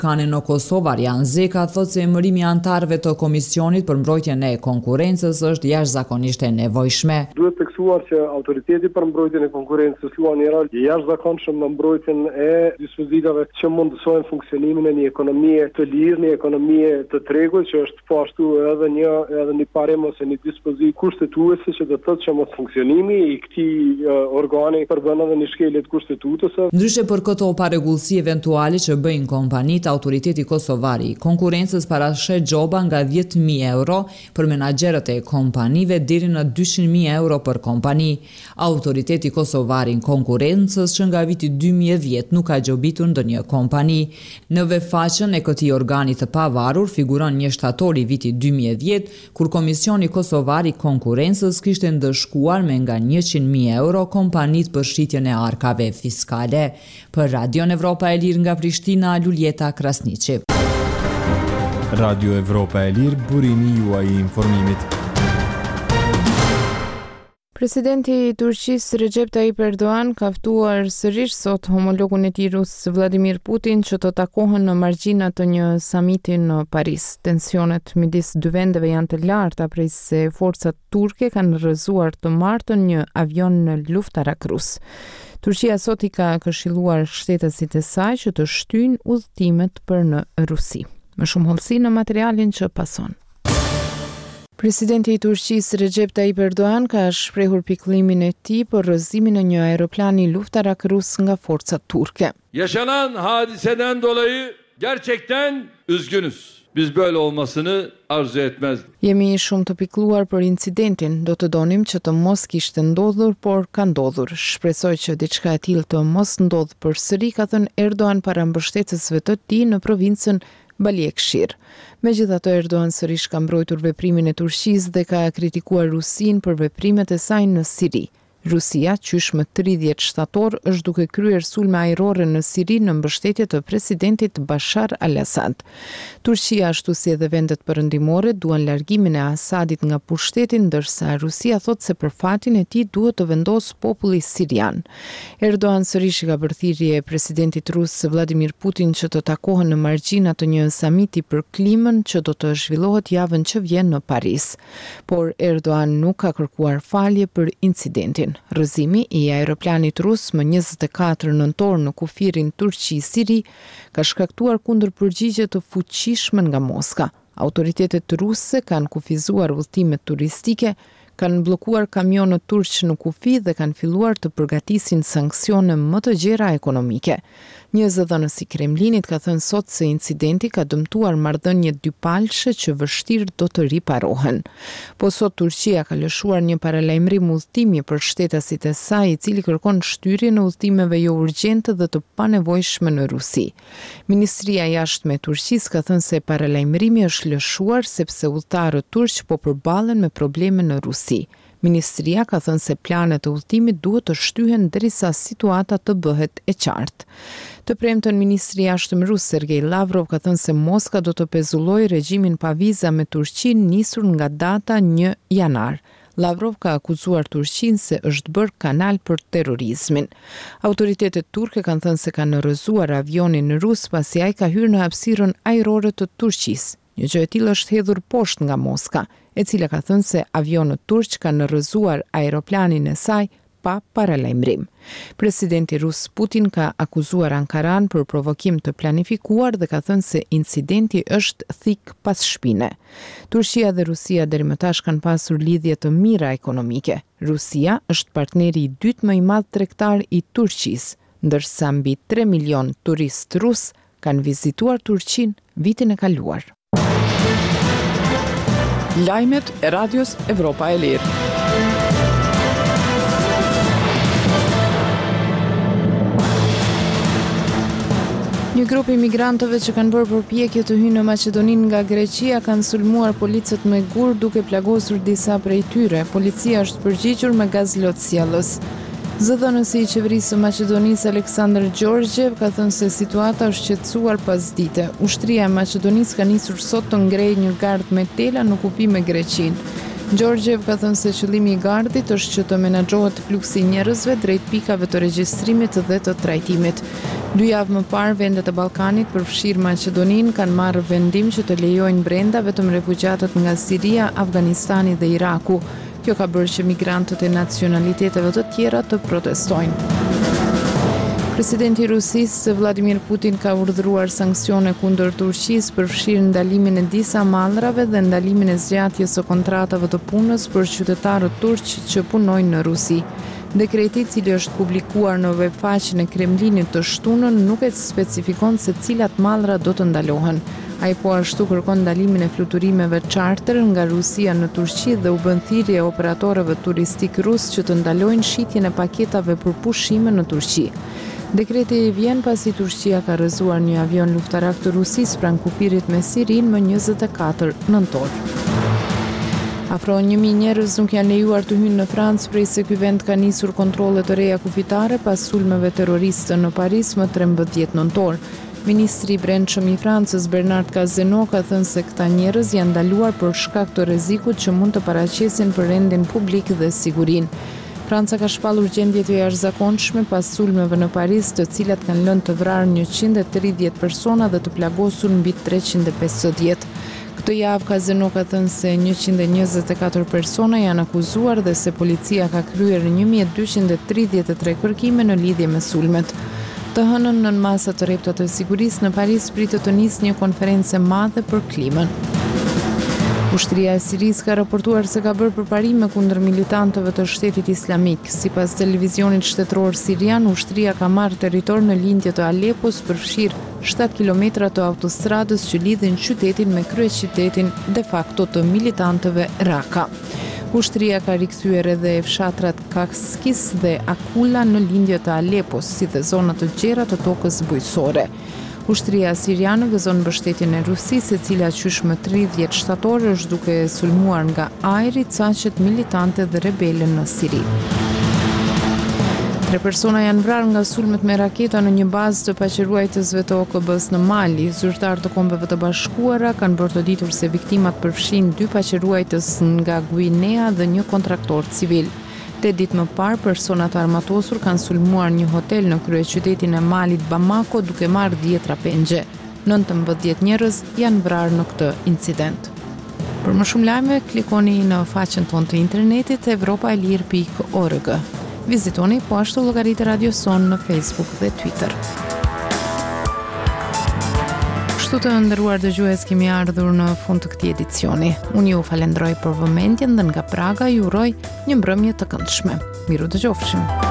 Kane në Kosovar janë Zeka thotë se emërimi antarëve të Komisionit për mbrojtjen e konkurrencës është jashtëzakonisht e nevojshme. Duhet teksuar që autoriteti për mbrojtjen e konkurrencës luan një rol jashtëzakonshëm në mbrojtjen e dispozitave që mundësojnë funksionimin e një ekonomie të lirë, një ekonomie të tregut, që është po ashtu edhe një parem ose një dispozit kushtetuese që do të thotë që mos funksionimi i këtij organi përbën edhe një shkelje të kushtetutëse. Ndryshe për këto parregullsi eventuale që bëjnë kompanitë, autoriteti kosovar i konkurrencës parashet gjoba nga 10.000 euro për menaxherët e kompanive deri në 200.000 euro për kompani. Autoriteti kosovar i konkurrencës që nga viti 2010 nuk ka gjobitur ndonjë kompani. Në faqen e këtij organi të pavarur figuron një shtator i vitit 2010 kur Komisioni Kosovar i Konkurrencës kishte ndëshkuar me nga 100.000 euro kompanitë për shitjen e arkave fiskale. Për Radion Evropa e Lirë nga Prishtina, Luljeta Krasniqi. Radio Evropa e Lirë, burimi juaj i informimit. Presidenti i Turqisë Recep Tayyip Erdogan ka ftuar sërish sot homologun e tij rus Vladimir Putin që të takohen në margjina të një samiti në Paris. Tensionet midis dy vendeve janë të larta prej se forcat turke kanë rrëzuar të martën një avion në luftarak rus. Turqia sot i ka këshilluar shtetësit e saj që të shtyjnë udhëtimet për në Rusi. Më shumë hollësi në materialin që pason. Presidenti i Turqisë Recep Tayyip Erdogan ka shprehur pikëllimin e tij për rrëzimin e një aeroplani luftarak rus nga forcat turke. Yaşanan hadiseden dolayı gerçekten üzgünüz. Biz böyle olmasını arzu etmezdik. Jemi shumë të pikëlluar për incidentin, do të donim që të mos kishte ndodhur, por ka ndodhur. Shpresoj që diçka e tillë të mos ndodh përsëri, ka thënë Erdogan para mbështetësve të tij në provincën Balikëshir. Megjithatë, Erdogan sërish ka mbrojtur veprimin e Turqisë dhe ka kritikuar Rusinë për veprimet e saj në Siri. Rusia, qysh më 30 shtator, është duke kryer sulme ajrore në Siri në mbështetje të presidentit Bashar al-Assad. Turqia, ashtu si edhe vendet perëndimore, duan largimin e Asadit nga pushteti, ndërsa Rusia thotë se për fatin e tij duhet të vendos populli sirian. Erdogan sërish ka bërë thirrje presidentit rus Vladimir Putin që të takohen në margjina të një samiti për klimën që do të zhvillohet javën që vjen në Paris. Por Erdogan nuk ka kërkuar falje për incidentin. Rrëzimi i aeroplanit rus më 24 nëntor në kufirin Turqi-Siri ka shkaktuar kundërpërgjigje të fuqishme nga Moska. Autoritetet ruse kanë kufizuar udhëtimet turistike, kanë bllokuar kamionët turq në kufi dhe kanë filluar të përgatisin sanksione më të gjera ekonomike. Një zëdhënës i Kremlinit ka thënë sot se incidenti ka dëmtuar marrëdhënie dypalëshe që vështirë do të riparohen. Po sot Turqia ka lëshuar një paralajmërim udhëtimi për shtetasit e saj, i cili kërkon shtyrjen e udhëtimeve jo urgjente dhe të panevojshme në Rusi. Ministria e Jashtme e Turqisë ka thënë se paralajmërimi është lëshuar sepse udhëtarët turq po përballen me probleme në Rusi. Ministria ka thënë se planet e udhëtimit duhet të shtyhen derisa situata të bëhet e qartë. Të premten ministri i jashtëm rus Sergej Lavrov ka thënë se Moska do të pezullojë regjimin pa viza me Turqinë nisur nga data 1 janar. Lavrov ka akuzuar Turqinë se është bërë kanal për terrorizmin. Autoritetet turke kanë thënë se kanë rrëzuar avionin rus pasi ai ka hyrë në hapësirën ajrore të Turqisë. Një gjë e tillë është hedhur poshtë nga Moska, e cila ka thënë se avionët turq kanë rrëzuar aeroplanin e saj pa paralajmërim. Presidenti rus Putin ka akuzuar Ankaran për provokim të planifikuar dhe ka thënë se incidenti është thik pas shpine. Turqia dhe Rusia deri më tash kanë pasur lidhje të mira ekonomike. Rusia është partneri i dytë më i madh tregtar i Turqisë, ndërsa mbi 3 milion turist rus kanë vizituar Turqinë vitin e kaluar. Lajmet e Radios Evropa e Lirë. Një grup imigrantëve që kanë bërë përpjekje të hyjnë në Maqedoninë nga Greqia kanë sulmuar policët me gur duke plagosur disa prej tyre. Policia është përgjigjur me gazlotësjellës. Zëdhënësi i qeverisë së Maqedonisë Aleksandar Gjorgjev ka thënë se situata është qetësuar pasdite. Ushtria e Maqedonisë ka nisur sot të ngrejë një gardh me tela në kufi me Greqinë. Gjorgjev ka thënë se qëllimi i gardhit është që të menaxhohet fluksi i njerëzve drejt pikave të regjistrimit dhe të trajtimit. 2 javë më parë, vendet e Ballkanit, përfshirë Maqedoninë, kanë marrë vendim që të lejojnë brenda vetëm refugjatët nga Siria, Afganistani dhe Iraku. Kjo ka bërë që migrantët e nacionaliteteve të tjera të protestojnë. Presidenti i Rusisë Vladimir Putin ka urdhëruar sanksione kundër Turqisë, përfshirë ndalimin e disa mallrave dhe ndalimin e zgjatjes së kontratave të punës për qytetarët turq që punojnë në Rusi. Dekreti, i cili është publikuar në webfaqen e Kremlinit të shtunën, nuk e specifikon se cilat mallra do të ndalohen. Ai po ashtu kërkon ndalimin e fluturimeve charter nga Rusia në Turqi dhe u bën thirrje operatorëve turistik rus që të ndalojnë shitjen e paketave për pushime në Turqi. Dekreti vjen pasi Turqia ka rrëzuar një avion luftarak të Rusisë pranë kufirit me Sirin më 24 nëntor. Afro 1000 njerëz nuk janë lejuar të hyjnë në Francë prej se ky vend ka nisur kontrolle të reja kufitare pas sulmeve terroriste në Paris më 13 nëntor. Ministri i Brendshëm i Francës Bernard Cazeneuve ka thënë se këta njerëz janë ndaluar për shkak të rrezikut që mund të paraqesin për rendin publik dhe sigurinë. Franca ka shpallur gjendje të jashtëzakonshme pas sulmeve në Paris, të cilat kanë lënë të vrarë 130 persona dhe të plagosur mbi 350. Këtë javë Cazeneuve ka thënë se 124 persona janë akuzuar dhe se policia ka kryer 1233 kërkime në lidhje me sulmet. Të hënën nën masa të rrepta të sigurisë në Paris pritet të nisë një konferencë e madhe për klimën. Ushtria e Sirisë ka raportuar se ka bërë përparime kundër militantëve të Shtetit Islamik. Sipas televizionit shtetëror sirian, ushtria ka marrë territor në lindje të Alepos, përfshirë 7 kilometra të autostradës që lidhin qytetin me kryeqytetin de facto të militantëve Raqqa. Ushtria ka rikthyer edhe fshatrat Kakskis dhe Akula në lindje të Alepos, si dhe zona të gjera të tokës bujqësore. Ushtria siriane gëzon mbështetjen e Rusisë, e cila qysh më 30 shtator është duke sulmuar nga ajri caqet militante dhe rebele në Siri. 3 persona janë vrarë nga sulmet me raketa në një bazë të paqëruajtësve të OKB-s në Mali. Zyrtarë të Kombeve të Bashkuara kanë bërë të ditur se viktimat përfshin 2 paqëruajtës nga Guinea dhe një kontraktor civil. 8 ditë më parë, persona të armatosur kanë sulmuar një hotel në kryeqytetin e Malit Bamako duke marrë 10 rapengje. 19 njerëz janë vrarë në këtë incident. Për më shumë lajme, klikoni në faqen tonë të internetit evropaelir.org. Vizitoni po ashtu llogaritë Radio Son në Facebook dhe Twitter. Kështu të nderuar dëgjues, kemi ardhur në fund të këtij edicioni. Unë ju falenderoj për vëmendjen dhe nga Praga ju uroj një mbrëmje të këndshme. Miru dëgjofshim.